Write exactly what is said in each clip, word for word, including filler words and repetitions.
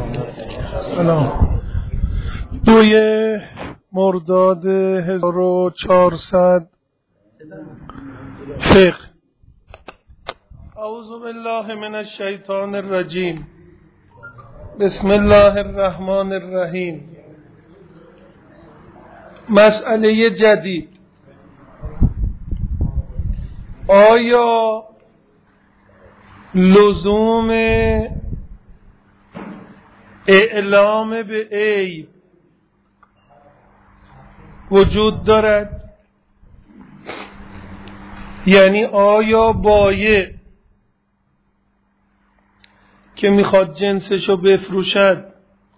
سلام. دوی مرداد هزار و چهارصد فقه. اعوذ بالله من الشیطان الرجیم. بسم الله الرحمن الرحیم. مسئله جدید: آیا لزوم اعلام به عیب وجود دارد؟ یعنی آیا بایع که میخواد جنسشو بفروشد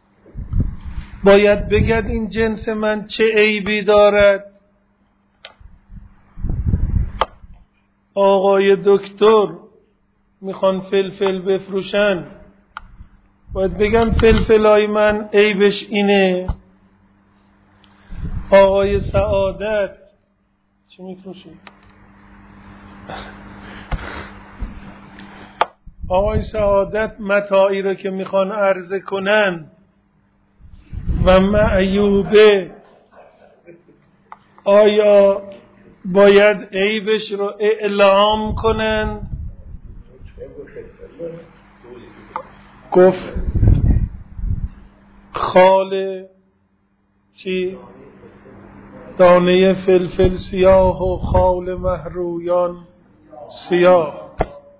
باید بگد این جنس من چه عیبی دارد؟ آقای دکتر میخوان فلفل بفروشن باید بگم فلفلای من عیبش اینه؟ آقای سعادت چی میفروشی؟ آقای سعادت متاعی رو که میخوان عرضه کنن و معیوبه، آیا باید عیبش رو اعلام کنن؟ گفت خال چی؟ دانه فلفل سیاه و خال مهرویان سیاه.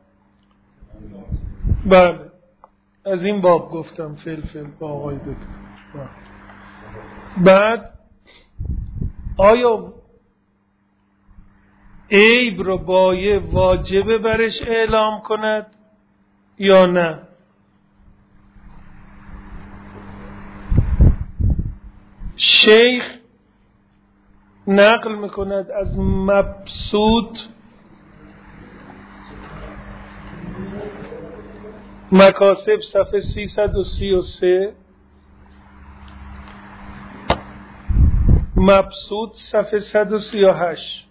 بله، از این باب گفتم فلفل با آقای دکتر. بعد آیا عیب رو بایع واجبه برش اعلام کند یا نه؟ شیخ نقل میکند از مبسوط مکاسب صفحه سیصد و سی و سه، مبسوط صفحه صد و سی و هشت،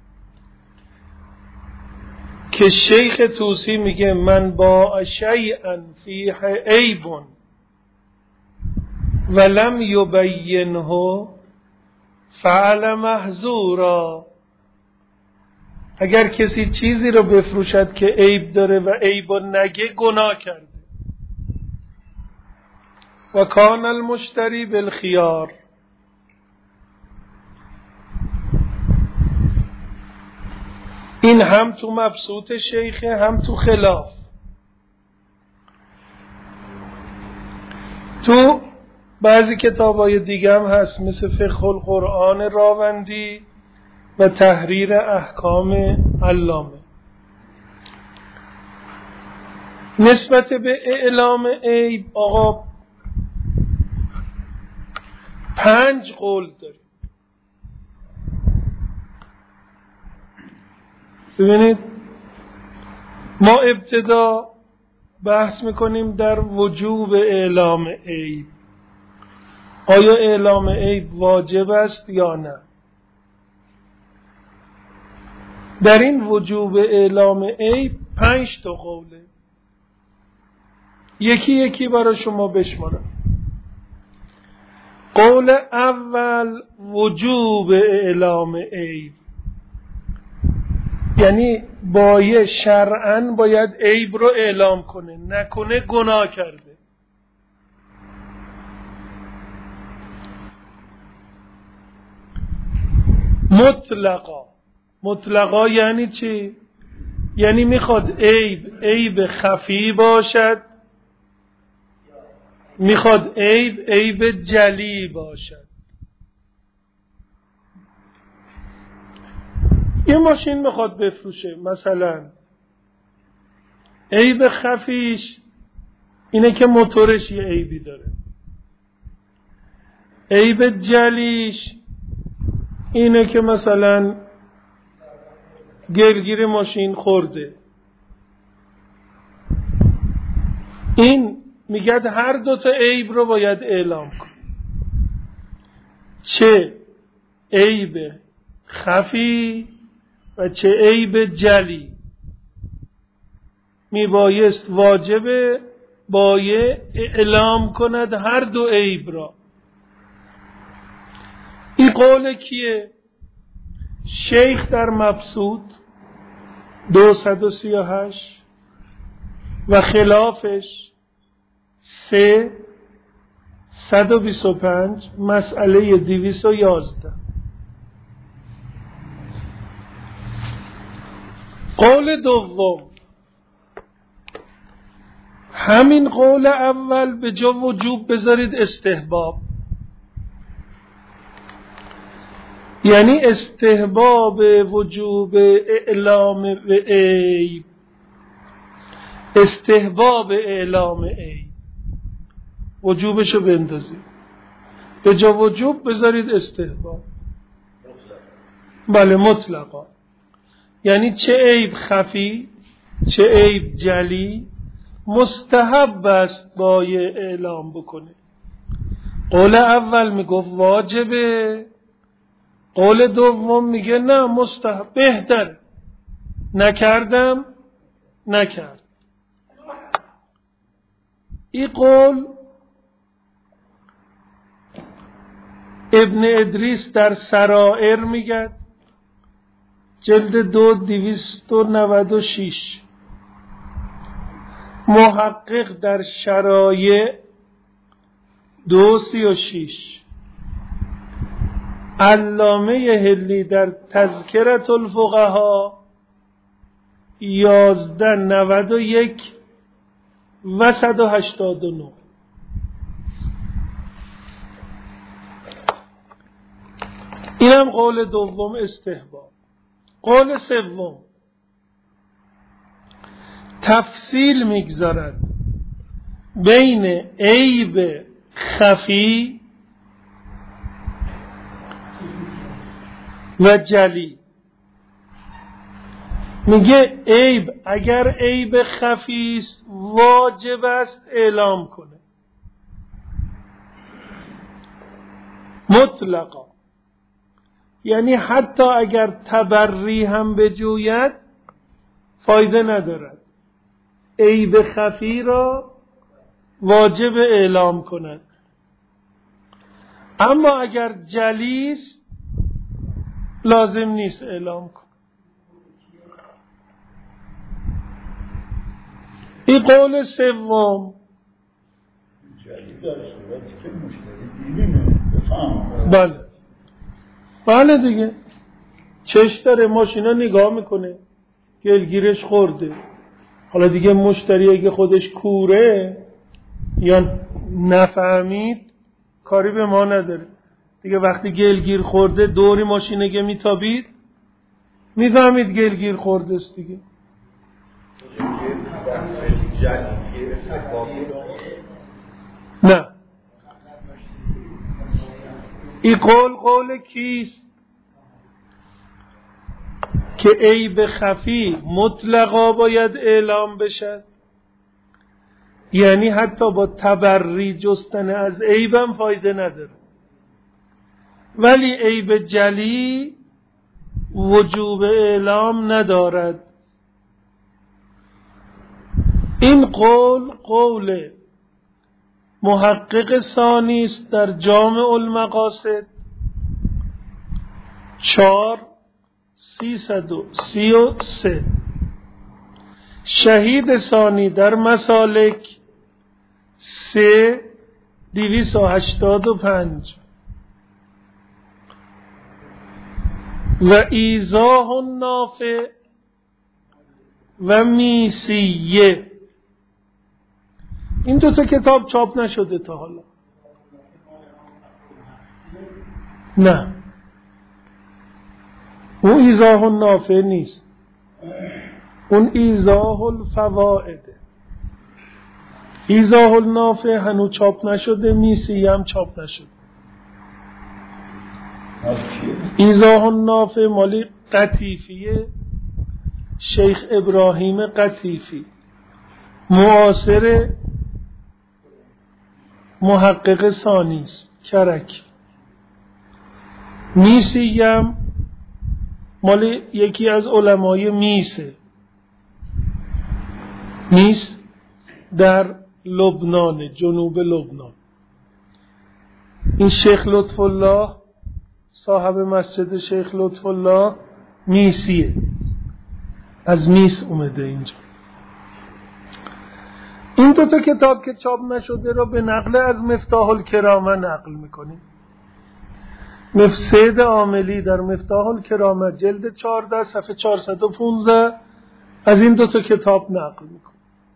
که شیخ طوسی میگه من با شیئا فیه عیب ولم یبینه فعل محظورا. اگر کسی چیزی رو بفروشد که عیب داره و عیب و نگه گناه کرده. و کان المشتری بالخیار. این هم تو مبسوط شیخه هم تو خلاف. تو بعضی کتابای دیگه هم هست مثل فقه القرآن راوندی و تحریر احکام علامه. نسبت به اعلام عیب آقا پنج قول داریم. ببینید، ما ابتدا بحث میکنیم در وجوب اعلام عیب. آیا اعلام عیب واجب است یا نه؟ در این وجوب اعلام عیب پنج تا قوله. یکی یکی برای شما بشمارم. قول اول وجوب اعلام عیب، یعنی بایع شرعاً باید عیب رو اعلام کنه، نکنه گناه کرده. مطلقا. مطلقا یعنی چی؟ یعنی میخواد عیب عیب خفی باشد، میخواد عیب عیب جلی باشد. یه ماشین میخواد بفروشه، مثلا عیب خفیش اینه که موتورش یه عیبی داره. عیب جلیش اینه که مثلا گلگیر ماشین خورده. این میگه هر دوتا عیب رو باید اعلام کن، چه عیب خفی و چه عیب جلی. میبایست واجبه باید اعلام کند هر دو عیب را. این قول کیه؟ شیخ در مبسوط دویست و سی و هشت و خلافش سه صد و بیست و پنج مسئله دویست و یازده. قول دوم، همین قول اول به جا وجوب بذارید استحباب، یعنی استحباب وجوب اعلام و عیب، استحباب اعلام عیب وجوبشو بندازید، به جا وجوب بذارید استحباب. بله مطلقا، یعنی چه عیب خفی چه عیب جلی مستحب است باید اعلام بکنه. قول اول میگفت واجبه، قول دوم میگه نه مستحب، بهتر نکردم نکرد. این قول ابن ادریس در سرائر میگه، جلد دو دویست و نود و شیش، محقق در شرایع دو سی و شیش، علامه هلی در تذکرة الفقها یازده نود و یک و صد و هشتاد و نه. اینم قول دوم استحباب. قول سوم تفصیل میگذارد بین عیب خفی و جلی. میگه عیب اگر عیب خفی است واجب است اعلام کنه مطلقا، یعنی حتی اگر تبری هم بجوید فایده ندارد، عیب خفی را واجب اعلام کند. اما اگر جلی است لازم نیست اعلام کند. این قول سوم. بله بله دیگه، چش داره، ماشینا نگاه میکنه گلگیرش خورده. حالا دیگه مشتری اگه خودش کوره یا نفهمید کاری به ما نداره دیگه. وقتی گلگیر خورده دوری ماشینگه میتابید میفهمید گلگیر خورده است دیگه. نه، این قول قول کیست؟ که عیب خفی مطلقا باید اعلام بشد، یعنی حتی با تبری جستن از عیبم فایده نداره، ولی عیب جلی وجوب اعلام ندارد. این قول قول محقق ثانی است در جامع المقاصد چهار سیصد و سی و سه، شهید ثانی در مسالک سه دویست و هشتاد و پنج و ایضاح النافع و میسیه. این دو تا کتاب چاپ نشده تا حالا. نه، اون ایضاح النافع نیست، اون ایضاح الفوائد. ایضاح النافع هنوز چاپ نشده، میسیه هم چاپ نشده. ایضاح النافع مالی قطیفیه، شیخ ابراهیم قطیفی، معاصر محقق ثانی است کرک. میسیم مال یکی از علمای میسه. میس در لبنان، جنوب لبنان. این شیخ لطف الله صاحب مسجد شیخ لطف الله میسیه، از میس اومده اینجا. این دو تا کتاب که چاپ نشده را به نقل از مفتاح الکرامه نقل میکنیم. سید عاملی در مفتاح الکرامه جلد چهارده صفحه چهارصد و پانزده از این دو تا کتاب نقل میکنه.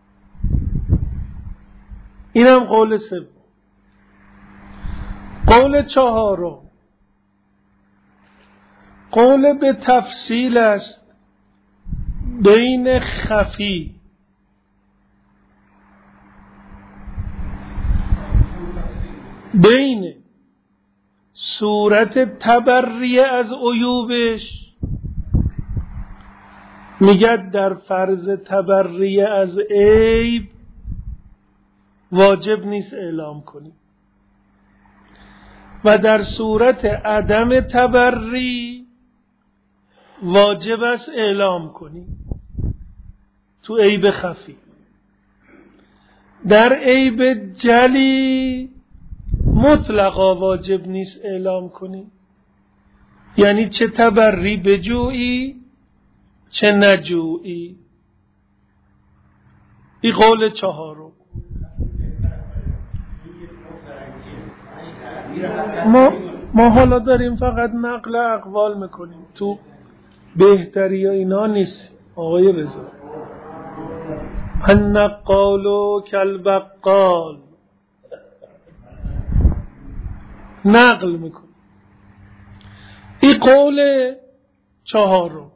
اینم قول سوم. قول چهارم قول به تفصیل است بین خفی بین صورت تبری از عیوبش، میگه در فرض تبری از عیب واجب نیست اعلام کنی، و در صورت عدم تبری واجب است اعلام کنی تو عیب خفی. در عیب جلی مطلقا واجب نیست اعلام کنی، یعنی چه تبری بجویی چه نجویی. این قول چهارم. ما ما حالا داریم فقط نقل اقوال میکنیم، تو بهتری اینا نیست آقای رضا. النقال کالبقال، نقل میکنه. این قول چهارم.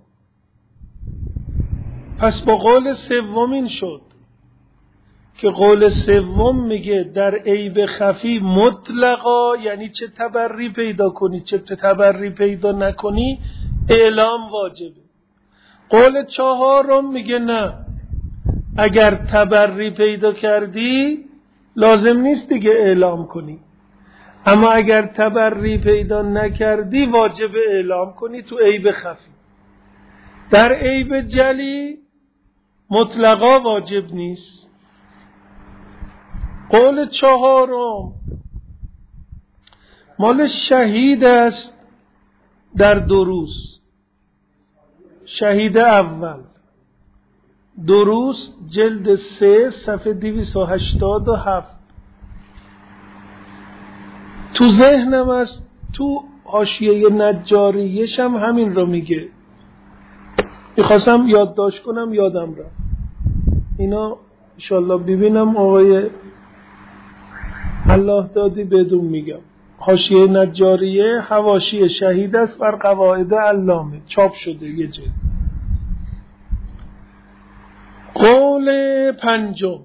پس با قول سوم این شد که قول سوم میگه در عیب خفی مطلقا، یعنی چه تبری پیدا کنی چه تبری پیدا نکنی اعلام واجبه. قول چهارم میگه نه، اگر تبری پیدا کردی لازم نیست دیگه اعلام کنی، اما اگر تبری پیدا نکردی واجب اعلام کنی تو عیب خفی. در عیب جلی مطلقا واجب نیست. قول چهارم مال شهید است در دروس. شهید اول دروس جلد سه صفحه دویست و هشتاد و هفت. تو ذهنم است، تو حاشیه نجاریش هم همین رو میگه. میخواستم یادداشت کنم یادم رفت. اینا انشالله ببینم آقای الله دادی بدون میگم. حاشیه نجاریه حواشی شهید است بر قواعد علامه، چاپ شده یه جلد. قول پنجم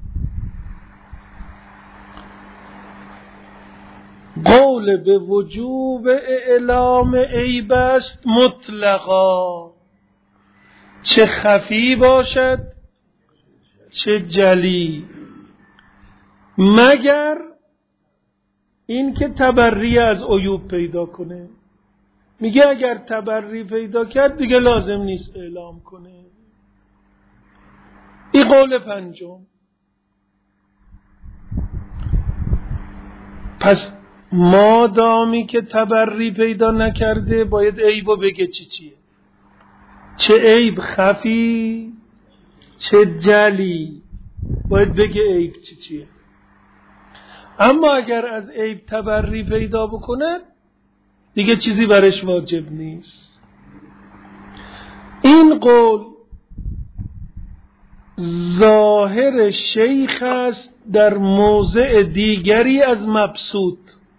قول به وجوب اعلام عیب است مطلقا، چه خفی باشد چه جلی، مگر این که تبری از عیوب پیدا کنه. میگه اگر تبری پیدا کرد دیگه لازم نیست اعلام کنه. این قول پنجم. پس مادامی که تبری پیدا نکرده باید عیبو بگه چی چیه، چه عیب خفی چه جلی، باید بگه عیب چی چیه. اما اگر از عیب تبری پیدا بکنه دیگه چیزی برش واجب نیست. این قول ظاهر شیخ است در موضع دیگری از مبسوط.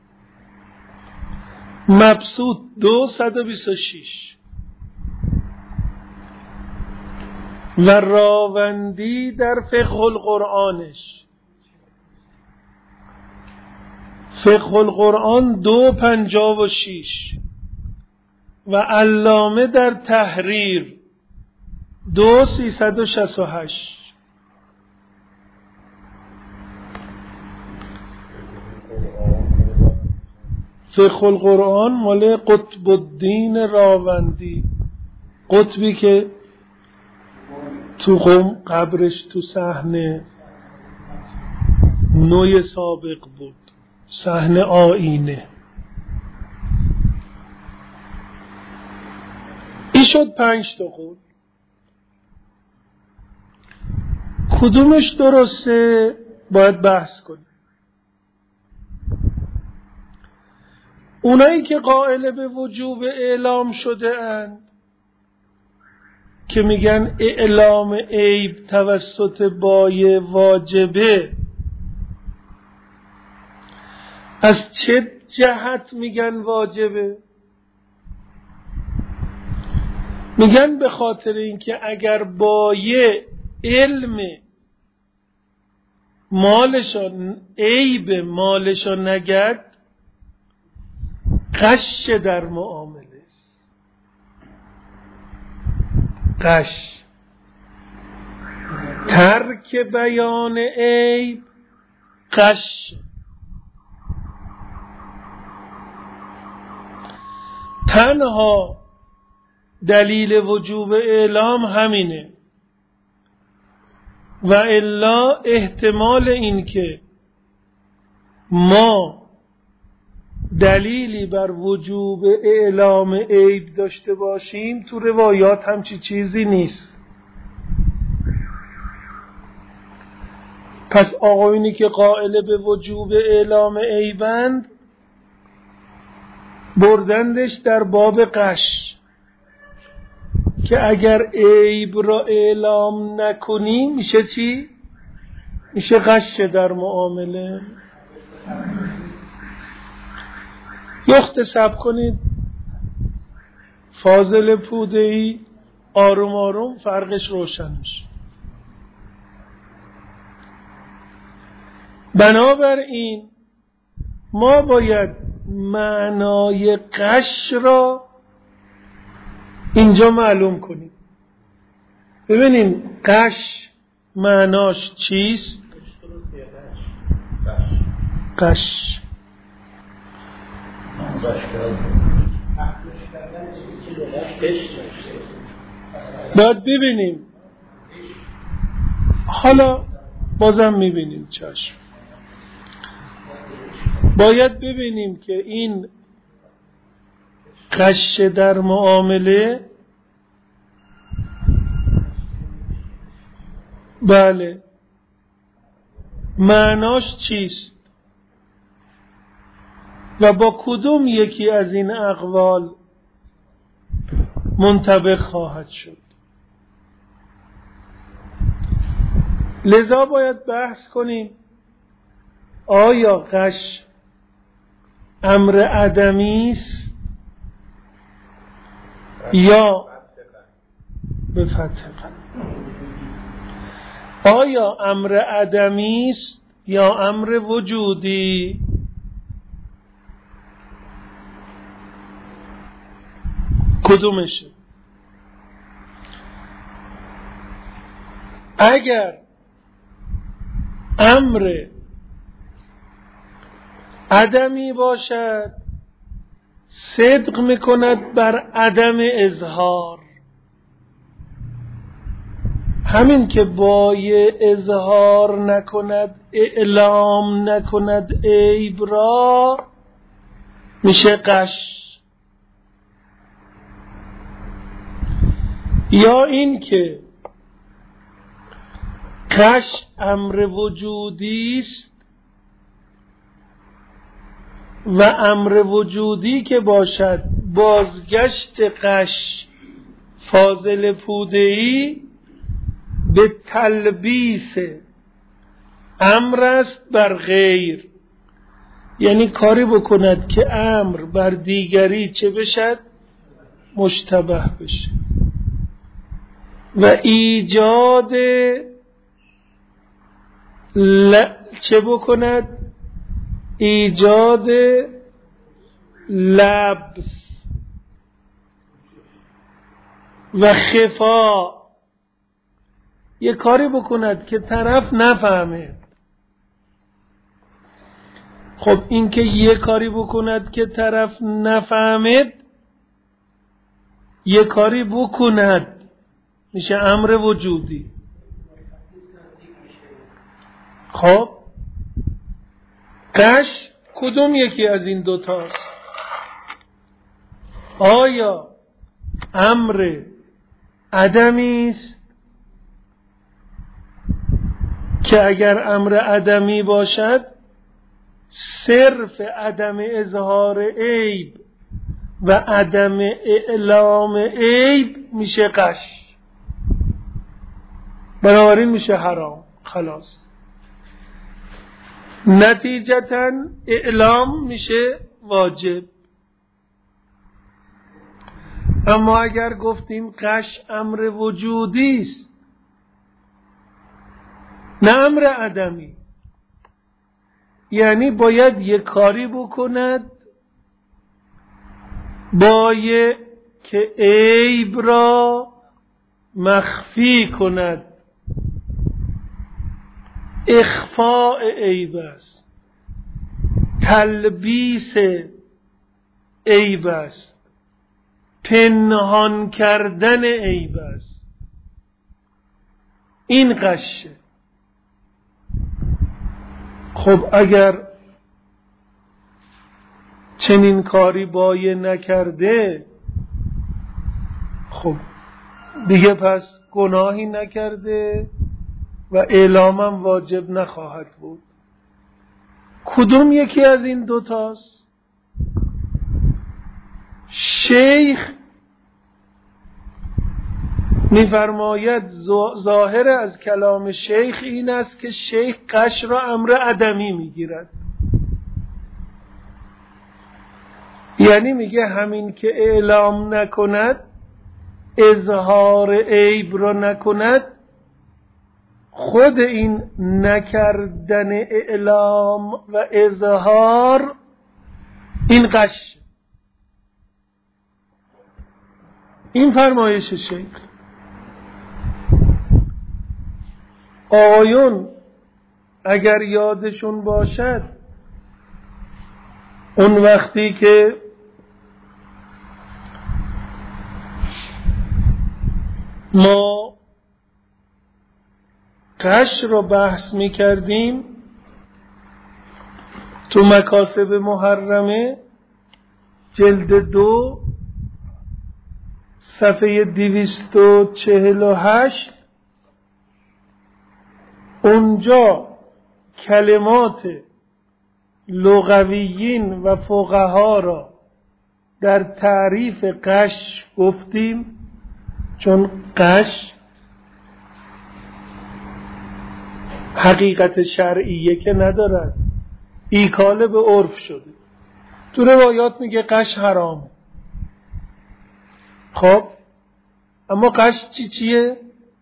مبسوط دو صد و بیست و شش و راوندی در فقه القرآنش، فقه القرآن دو پنجاه و شیش و علامه در تحریر دو سیصد و شصت و هشت. فقه القرآن مال قطب الدین راوندی، قطبی که تو قم قبرش تو صحنه نوع سابق بود، صحنه آینه. این شد پنج تا قول. کدومش درسته باید بحث کنیم. اونایی که قائل به وجوب اعلام شده اند که میگن اعلام عیب توسط بایع واجبه، از چه جهت میگن واجبه؟ میگن به خاطر اینکه اگر بایع علم مالشان عیب مالشان نگرد، غش در معامله است. غش، ترک بیان عیب غش. تنها دلیل وجوب اعلام همینه، و الا احتمال این که ما دلیلی بر وجوب اعلام عیب داشته باشیم تو روایات همچی چیزی نیست. پس آقایونی که قائل به وجوب اعلام عیبند بردندش در باب غش، که اگر عیب را اعلام نکنی میشه چی؟ میشه غش در معامله. یخت سب کنید فاضل پوده‌ای، آروم آروم فرقش روشن میشه. بنابراین ما باید معنای غش را اینجا معلوم کنیم. ببینیم غش معناش چیست؟ غش باید ببینیم. حالا بازم میبینیم، چشم. باید ببینیم که این غش در معامله، بله، معناش چیست و با کدوم یکی از این اقوال منطبق خواهد شد. لذا باید بحث کنیم آیا غش امر عدمی است یا به فتح؟ آیا امر عدمی است یا امر وجودی؟ کدومشه؟ اگر امر عدمی باشد صدق میکند بر عدم اظهار، همین که بایع اظهار نکند، اعلام نکند عیب را، میشه غش. یا این که غش امر وجودی است و امر وجودی که باشد بازگشت غش فاضل پوده‌ای به تلبیس امر است بر غیر، یعنی کاری بکند که امر بر دیگری چه بشد؟ مشتبه بشه و ایجاد ل... چه بکند؟ ایجاد لبس و خفا، یه کاری بکند که طرف نفهمه. خب این که یه کاری بکند که طرف نفهمد، یه کاری بکند، میشه امر وجودی. خب غش کدوم یکی از این دوتاست؟ آیا امر عدمی است که اگر امر عدمی باشد صرف عدم اظهار عیب و عدم اعلام عیب میشه غش، بنابراین میشه حرام، خلاص. نتیجتاً اعلام میشه واجب. اما اگر گفتیم غش امر وجودی است نه امر عدمی، یعنی باید یک کاری بکند باید که عیب را مخفی کند، اخفاء عیب است، تلبیس عیب است، پنهان کردن عیب است. این غشه. خب اگر چنین کاری بایه نکرده، خب دیگه پس گناهی نکرده و اعلامم واجب نخواهد بود. کدوم یکی از این دوتاست؟ شیخ می‌فرماید ظاهر از کلام شیخ این است که شیخ غش را امر عدمی میگیرد، یعنی میگه همین که اعلام نکند، اظهار عیب را نکند، خود این نکردن اعلام و اظهار این غش. این فرمایش شیخ. آقایون اگر یادشون باشد اون وقتی که ما غش رو بحث می کردیم تو مکاسب محرمه جلد دو صفحه دویست و چهل و هشت، اونجا کلمات لغویین و فقها را در تعریف غش گفتیم، چون غش حقیقت شرعیه که ندارد، ایکاله به عرف شده. تو روایات میگه غش حرامه. خب اما غش چی چیه؟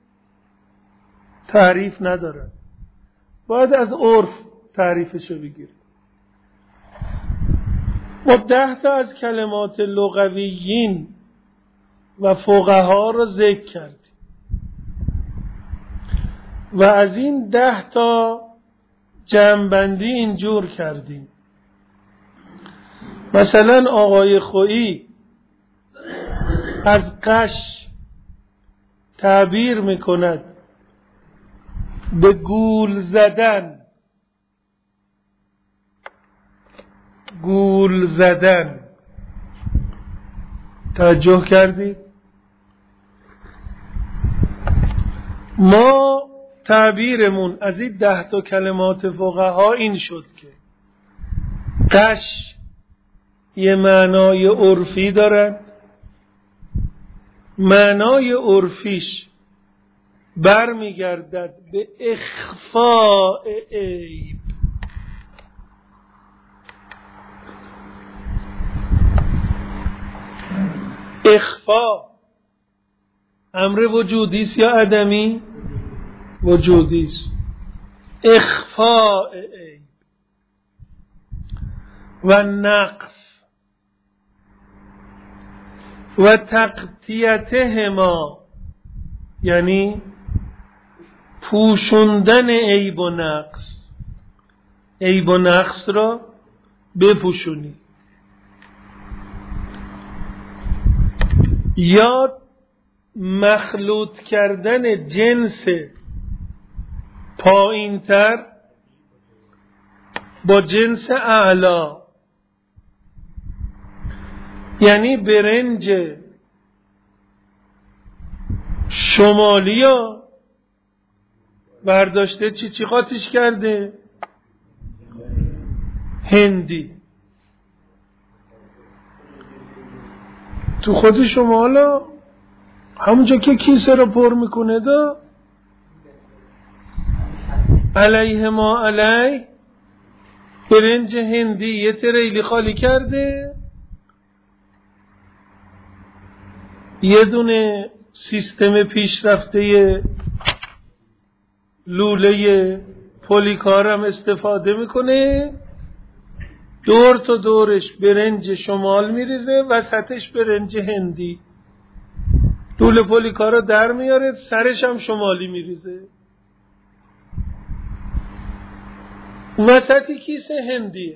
تعریف نداره، باید از عرف تعریفشو بگیریم. ما ده تا از کلمات لغویین و فقها رو ذکر کردیم و از این ده تا جمع‌بندی اینجور کردیم. مثلا آقای خویی از غش تعبیر میکند به گول زدن. گول زدن توجه کردید؟ ما تعبیرمون از این ده تا کلمات فقها این شد که غش یه معنای عرفی دارد، معنای عرفیش برمیگردد به اخفاء عیب. اخفاء امر وجودی است یا عدمی؟ وجودی است. اخفاء عیب و نقص و تغطیتهما، یعنی پوشوندن عیب و نقص، عیب و نقص را بپوشونی، یا مخلوط کردن جنس پایینتر با جنس اعلا، یعنی برنج شمالی ها برداشته چی چی قاطیش کرده؟ هندی. تو خود شمالا همونجا که کیسه رو پر میکنه دا علیه ما علیه برنج هندی یه تریلی خالی کرده، یه دونه سیستم پیشرفته لوله پلیکار هم استفاده میکنه، دور تا دورش برنج شمال میریزه، وسطش برنج هندی، لوله پلیکار رو در میاره، سرش هم شمالی میریزه، وسطی کیسه هندیه.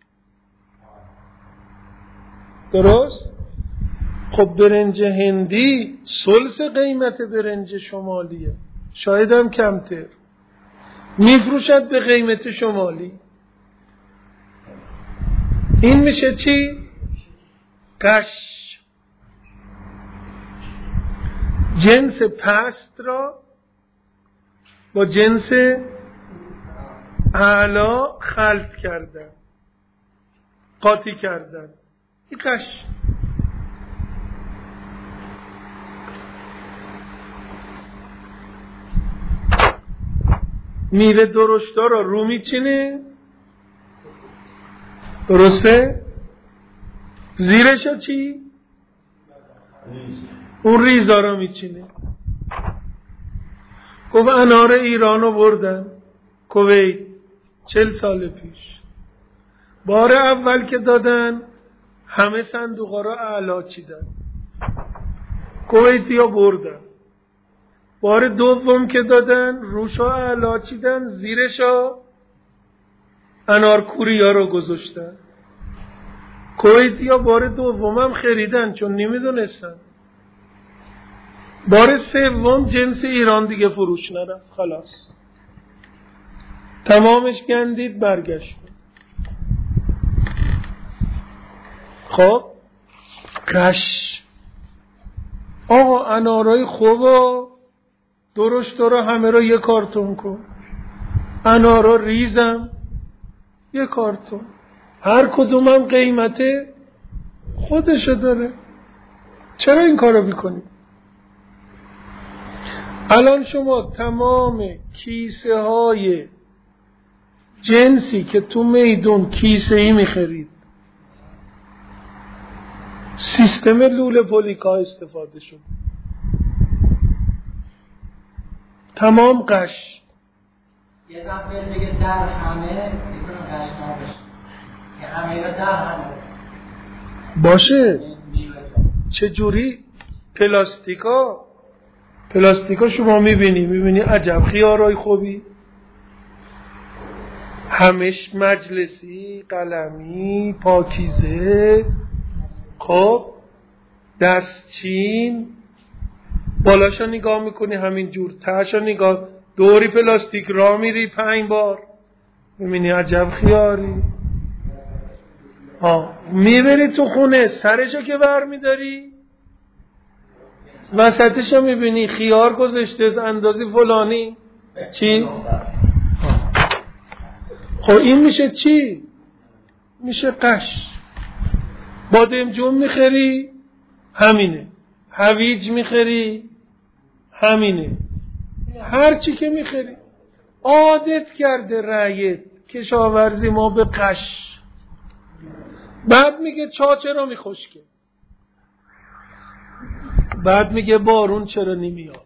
درست؟ خب برنج هندی ثلث قیمت برنج شمالیه، شاید هم کمتر، میفروشد به قیمت شمالی. این میشه چی؟ قش. جنس پست را با جنس اعلا خلط کردن، قاطی کردن، این قش. میوه درشتا را رو میچینه، درسته؟ زیرشا چی؟ اون ریزا را میچینه. گفت انار ایران رو بردن کویت چل سال پیش، بار اول که دادن همه صندوقا را اعلا چیدن، کویتی ها بردن. بار دوم که دادن روشا اعلا چیدن، زیرشا انار کوریا رو گذاشتن. کویتی ها بار دوم هم خریدن چون نمیدونستن. بار سوم جنس ایران دیگه فروش نرفت، خلاص تمامش گندید برگشت. خب قش. آقا انارای خوبا درشت رو همه رو یک کارتون کن، انارا ریزم یک کارتون، هر کدومم قیمت خودشو داره. چرا این کارو میکنی؟ الان شما تمام کیسه های جنسی که تو میدون کیسه ای میخرید سیستم لوله پولیکا استفاده شد، تمام قش. یه دفعه بگه در همه میتونم قش نباشه که همه را در همه باشه. چجوری؟ پلاستیکا پلاستیکا شما میبینی میبینی عجب خیارای خوبی، همش مجلسی، قلمی، پاکیزه، خب دستچین، بالاشا نگاه میکنی همین جور، تهشا نگاه، دوری پلاستیک را میری پنج بار میبینی عجب خیاری. ها میبری تو خونه سرشو که بر میداری وسطشو میبینی خیار گذاشته از اندازی فلانی. چی؟ خب این میشه چی؟ میشه قش. بادمجون میخری همینه، هویج میخری همینه، هر چی که میخری عادت کرده رعیت کشاورزی ما به قش. بعد میگه چا چرا میخشکه، بعد میگه بارون چرا نمیاد،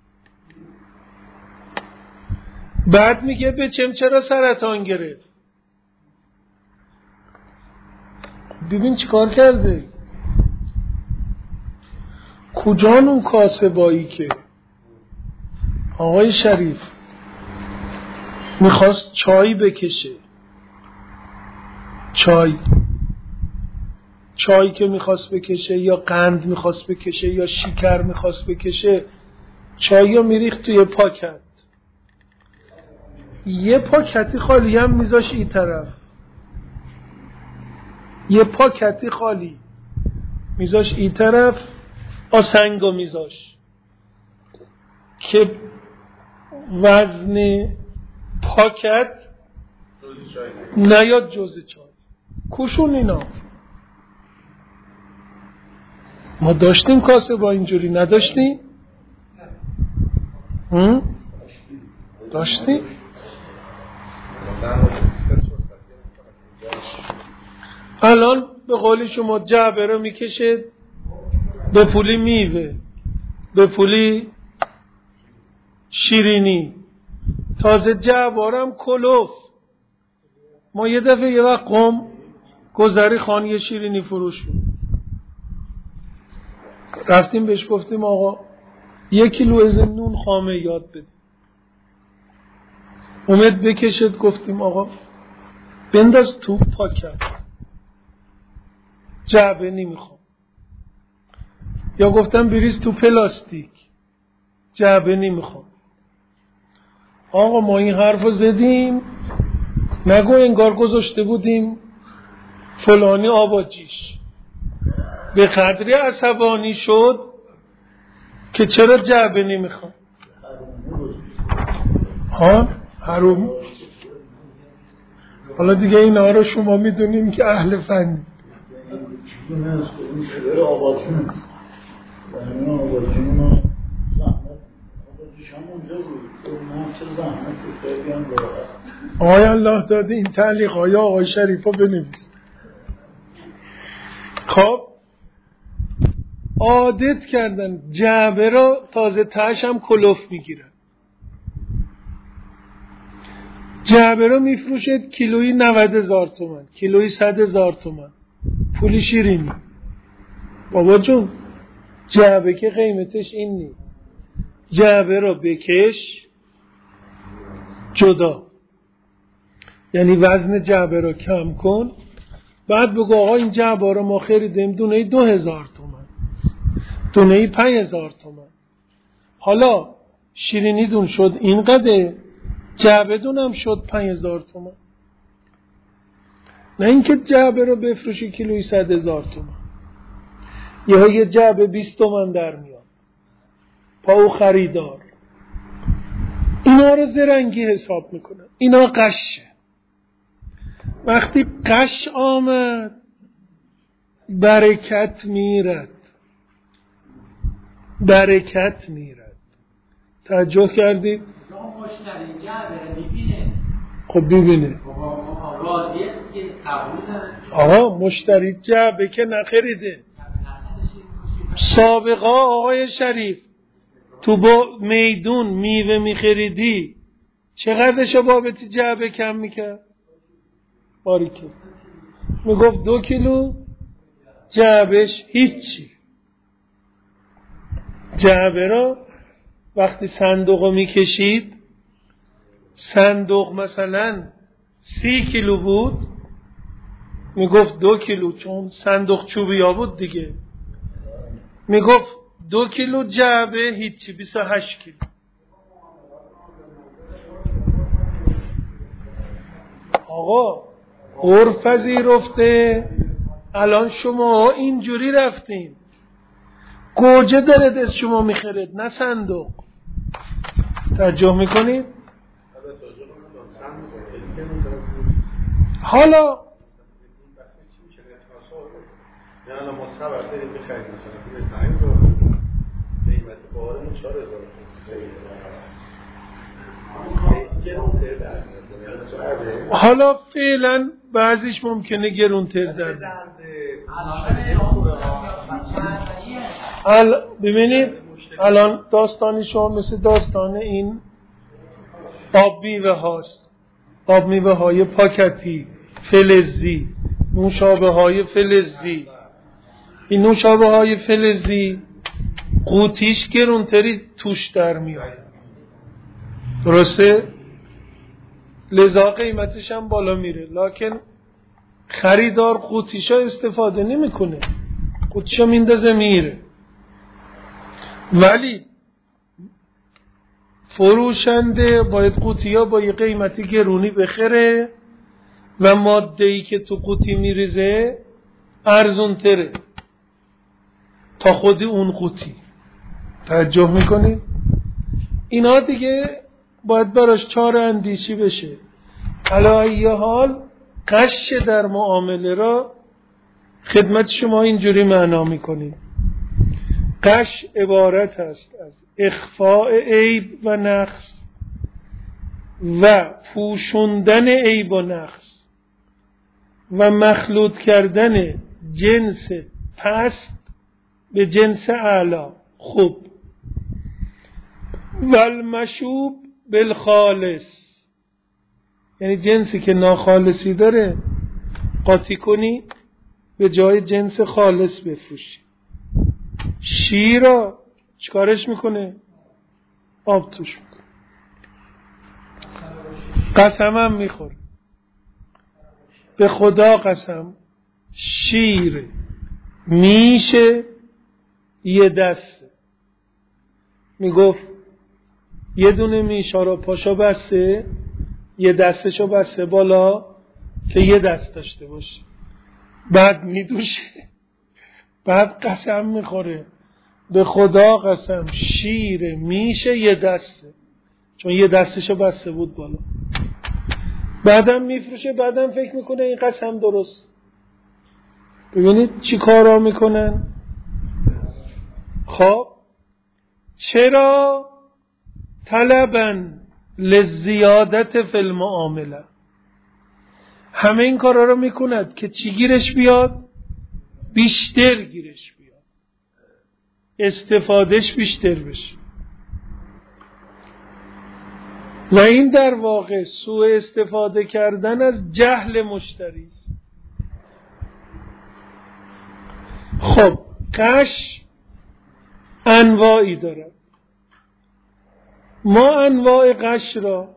بعد میگه بچم چرا سرطان گرفت. ببین چیکار کرده، کجان اون کاسبایی که آقای شریف میخواست چای بکشه، چای چای که میخواست بکشه یا قند میخواست بکشه یا شکر میخواست بکشه، چای رو میریخت توی پاکت، یه پاکتی خالی هم میذاش این طرف، یه پاکتی خالی میذاش این طرف، آسنگا میذاش که وزن پاکت نیاد جز چای. کوشون اینا ما داشتیم کاسه با اینجوری نداشتیم؟ هم؟ داشتیم؟ الان به قول شما جعبه رو میکشه به پولی میوه، به پولی شیرینی، تازه جعبارم کلوف. ما یه دفعه یه وقت قم گذری خان یه شیرینی فروش بود، رفتیم بهش گفتیم آقا یک کیلو از نون خامه یاد بده. اومد بکشد، گفتیم آقا بنداز تو پاکت، جعبه نمیخوام. یا گفتم بریز تو پلاستیک، جعبه نمیخوام. آقا ما این حرفو زدیم، نگو انگار گذاشته بودیم فلانی آباجیش. به قدری عصبانی شد که چرا جعبه نمیخوام. ها حروم. حالا دیگه اینا رو شما میدونیم که اهل فنی. آقای الله داده این تعلیق های آقای شریف رو بنویس. خب عادت کردن جعبه رو تازه تاش هم کلوف میگیرن. جعبه رو میفروشد کیلویی نود هزار تومن، کیلویی صد هزار تومن، پولی شیرینی. بابا جون جعبه که قیمتش این نی، جعبه رو بکش جدا، یعنی وزن جعبه رو کم کن، بعد بگو آقا این جعبه رو ما خریدیم دونه دو هزار تومن، دونه پنج هزار تومن، حالا شیرینی دون شد اینقدر، جعبه دونم شد پنج هزار تومن. نه اینکه جعبه رو بفروشی کیلویی صد هزار تومن، یه یه جعبه بیست تومن در میاد، پاو خریدار. اینا رو زرنگی حساب میکنن، اینا قشه. وقتی قش آمد برکت میرد، برکت میرد. توجه کردید؟ مشتری جعبه میبینه. خب ببینه راضیه که قبول داره. آها مشتری جعبه که نخریده. سابقا آقای شریف تو با میدون میوه میخریدی چقدرش بابتی جعبه کم میکرد؟ باریکه میگفت دو کیلو، جعبهش هیچی. جعبه را وقتی صندوق رو میکشید، صندوق مثلا سی کیلو بود، میگفت دو کیلو، چون صندوق چوبی ها بود دیگه، میگفت دو کیلو جعبه هیچی، بیست و هشت کیلو. آقا عرف پذیرفته. الان شما اینجوری رفتین، گوجه داره دست شما میخرید نه صندوق. توجه میکنید؟ حالا نه ما صبر داریم بخرید مثلا به پنج رو قیمت بارمون چهار هزار تومان. حالا فعلا بعضیش ممکنه گرونتر در بیاد. الان ببینید الان داستانی شما مثل داستان این آب میوه هاست، آب میوه های پاکتی فلزی، نوشابه های فلزی. این نوشابه های فلزی قوطیش گرونتری توش در میاد، درسته؟ لذا قیمتش هم بالا میره، لکن خریدار قوطیشا استفاده نمیکنه، قوطیشا میندازه میره. ولی فروشنده باید قوطیا با یه قیمتی گرونی بخره و ماده‌ای که تو قوطی میریزه ارزون تره تا خودی اون قوطی. توجه میکنی؟ اینا دیگه باید براش چار اندیشی بشه. علا ای حال غش در معامله را خدمت شما اینجوری معنا میکنیم. غش عبارت است از اخفاء عیب و نقص و پوشوندن عیب و نقص و مخلوط کردن جنس پست به جنس اعلا. خوب. والمشوب بالخالص، یعنی جنسی که ناخالصی داره قاطی کنی به جای جنس خالص بفروشی. شیر را چیکارش میکنه؟ آب توش میکنه. قسم هم میخوره. به خدا قسم شیر میشه یه دسته. میگفت یه دونه میشا را پاشا بسته، یه دستشو بسته بالا که یه دست داشته باشه. بعد میدوشه، بعد قسم میخوره به خدا قسم شیر میشه یه دسته، چون یه دستشو بسته بود بالا. بعدم میفروشه، بعدم فکر میکنه این قسم درست. ببینید چی کارا میکنن. خب چرا؟ طلباً لزیادت فی المعامله. همه این کارا رو میکند که چی گیرش بیاد؟ بیشتر گیرش بیاد، استفادهش بیشتر بشه. و این در واقع سوء استفاده کردن از جهل مشتری است. خب غش انواعی دارد. ما انواع غش را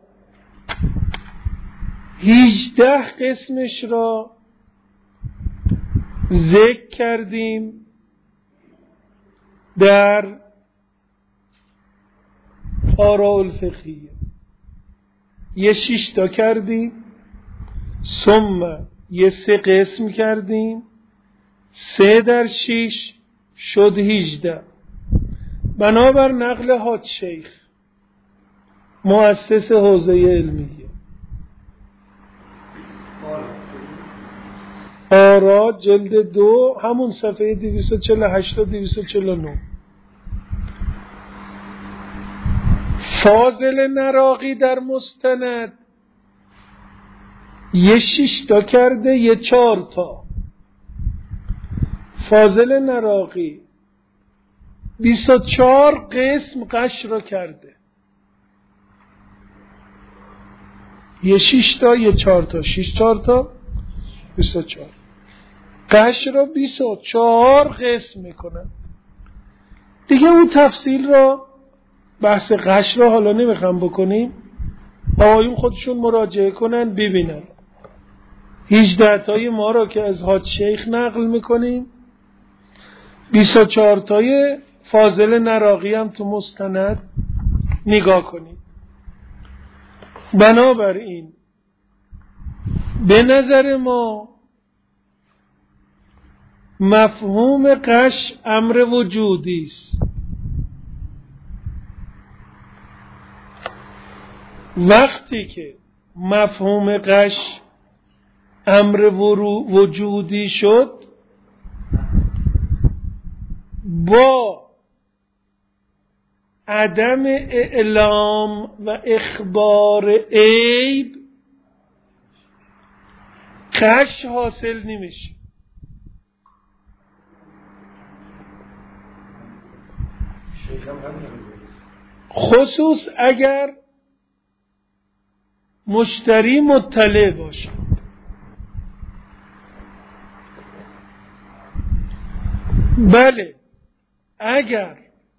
هجده قسمش را ذکر کردیم در آراء الفقهیه. یه شش تا کردیم، ثم یه سه قسم کردیم، سه در شش شد هجده. بنابر نقل حاج شیخ مؤسس حوزه علمیه، آرا جلد دو همون صفحه دویست و چهل و هشت تا دویست و چهل و نه. فاضل نراقی در مستند یه شش تا کرده، یه چهار تا. فاضل نراقی بیست و چهار قسم غش را کرده، یه شش تا یه چهار تا، شش چهار تا بیست و چهار. غش را بیست و چهار قسم میکنن دیگه. اون تفصیل را بحث غش را حالا نمیخوام بکنیم، آقایون خودشون مراجعه کنن ببینن. هجده تای ما را که از حاج شیخ نقل میکنیم، بیست و چهار تای فاضل نراقی هم تو مستند نگاه کنید. بنابراین به نظر ما مفهوم غش امر وجودی است. وقتی که مفهوم غش امر وجودی شد، با عدم اعلام و اخبار عیب غش حاصل نمیشه. خصوص اگر مشتری مطلع باشه. بله اگر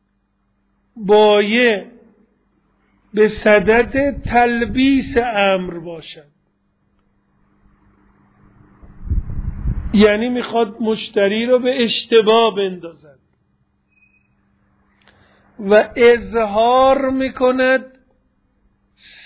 بایع به صدد تلبیس امر باشد، یعنی میخواد مشتری رو به اشتباه بندازد و اظهار میکند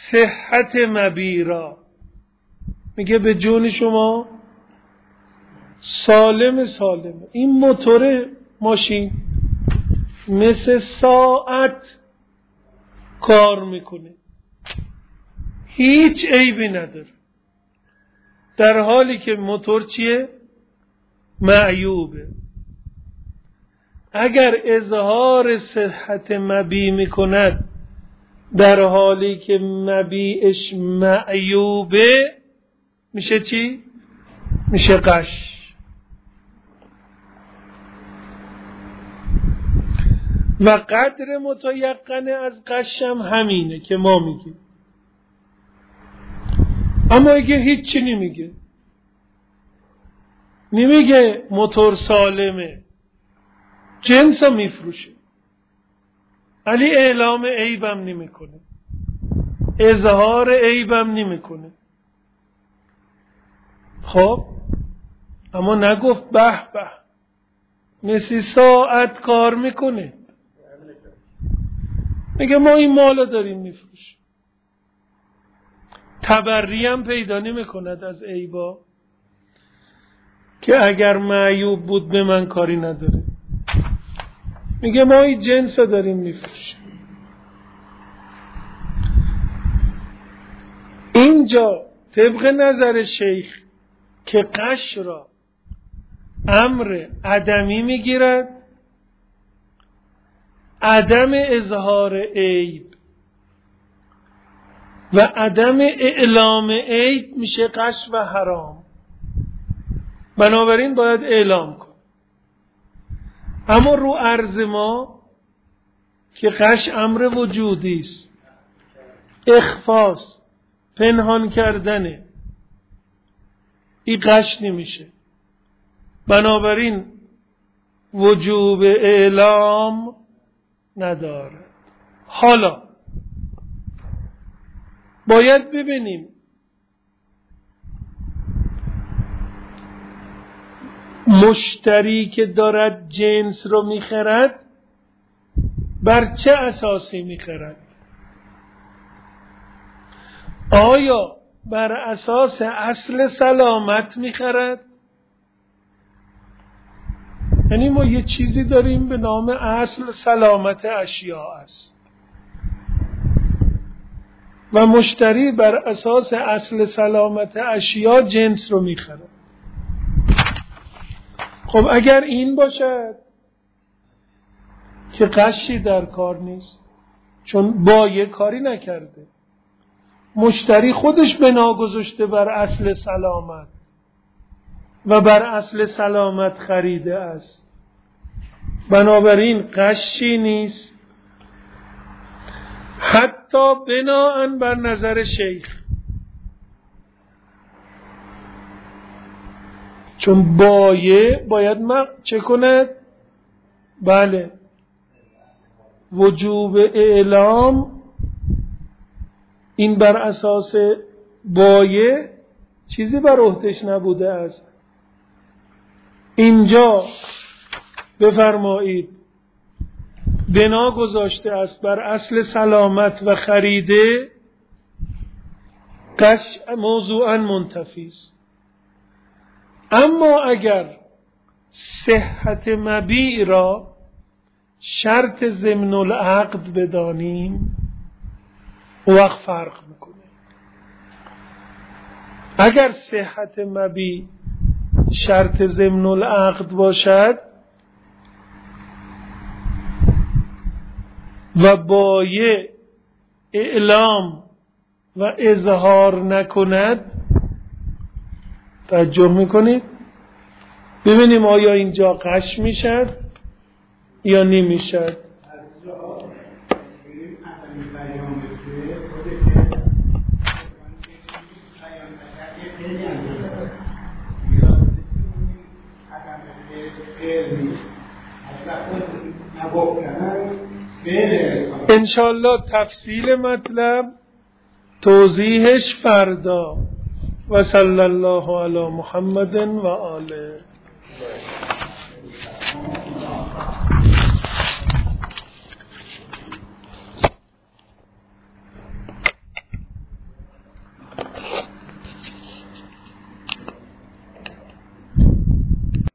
صحت مبیرا، میگه به جون شما سالم سالم. این موتور ماشین مثل ساعت کار میکنه، هیچ عیبی نداره، در حالی که موتور چیه؟ معیوبه. اگر اظهار صحت مبیع میکند در حالی که مبیعش معیوبه، میشه چی؟ میشه غش. و قدر متیقنه از غش هم همینه که ما میگیم. اما اگه هیچی نمیگه، نمیگه موتور سالمه، جنس هم میفروشه ولی اعلام عیبم نمیکنه، اظهار عیبم نمیکنه، خب اما نگفت به به مثل ساعت کار میکنه، میگه ما این مالو داریم میفروشیم. تبری هم پیدا نمیکند از عیبا که اگر معیوب بود به من کاری نداره، میگه ما این جنس داریم میفروشیم. اینجا طبق نظر شیخ که غش را امر عدمی میگیرد، عدم اظهار عیب و عدم اعلام عیب میشه غش و حرام، بنابراین باید اعلام کن. اما رو عرض ما که غش امر وجودی است، اخفاست، پنهان کردنه، این غش نمیشه، بنابراین وجوب اعلام نداره. حالا باید ببینیم مشتری که دارد جنس رو میخرد بر چه اساسی میخرد؟ آیا بر اساس اصل سلامت میخرد؟ یعنی ما یه چیزی داریم به نام اصل سلامت اشیاء است و مشتری بر اساس اصل سلامت اشیاء جنس رو میخره. خب اگر این باشد که غشی در کار نیست، چون بایع کاری نکرده، مشتری خودش بنا گذاشته بر اصل سلامت و بر اصل سلامت خریده است، بنابراین غشی نیست، حتی بناءً بر نظر شیخ. چون بایع باید ما چه کند؟ بله، وجوب اعلام این بر اساس بایع چیزی بر عهده‌اش نبوده است. اینجا بفرمایید بنا گذاشته است بر اصل سلامت و خریده، غش موضوعاً منتفی است. اما اگر صحت مبیع را شرط ضمن العقد بدانیم، وقت فرق میکنه. اگر صحت مبیع شرط ضمن العقد باشد و بایع اعلام و اظهار نکند، توجه میکنید؟ ببینیم آیا اینجا غش میشد یا نمیشد. انشالله تفصیل مطلب توضیحش فردا. و صلی الله علی محمد و آله.